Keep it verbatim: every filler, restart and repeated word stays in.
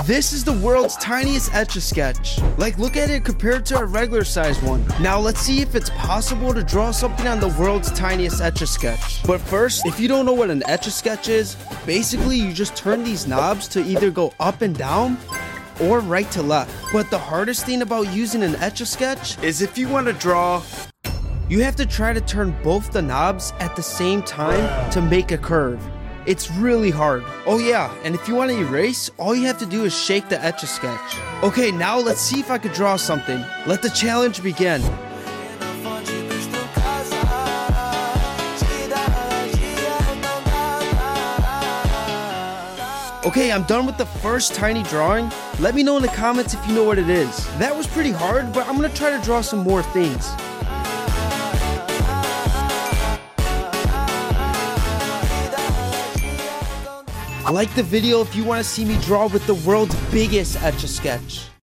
This is the world's tiniest Etch-a-Sketch. Like, look at it compared to a regular sized one. Now let's see if it's possible to draw something on the world's tiniest Etch-a-Sketch. But first, if you don't know what an Etch-a-Sketch is, basically you just turn these knobs to either go up and down or right to left. But the hardest thing about using an Etch-a-Sketch is if you want to draw, you have to try to turn both the knobs at the same time to make a curve. It's really hard. Oh yeah, and if you want to erase, all you have to do is shake the Etch-a-Sketch. Okay, now let's see if I could draw something. Let the challenge begin. Okay, I'm done with the first tiny drawing. Let me know in the comments if you know what it is. That was pretty hard, but I'm gonna try to draw some more things. Like the video if you want to see me draw with the world's biggest Etch-a-Sketch.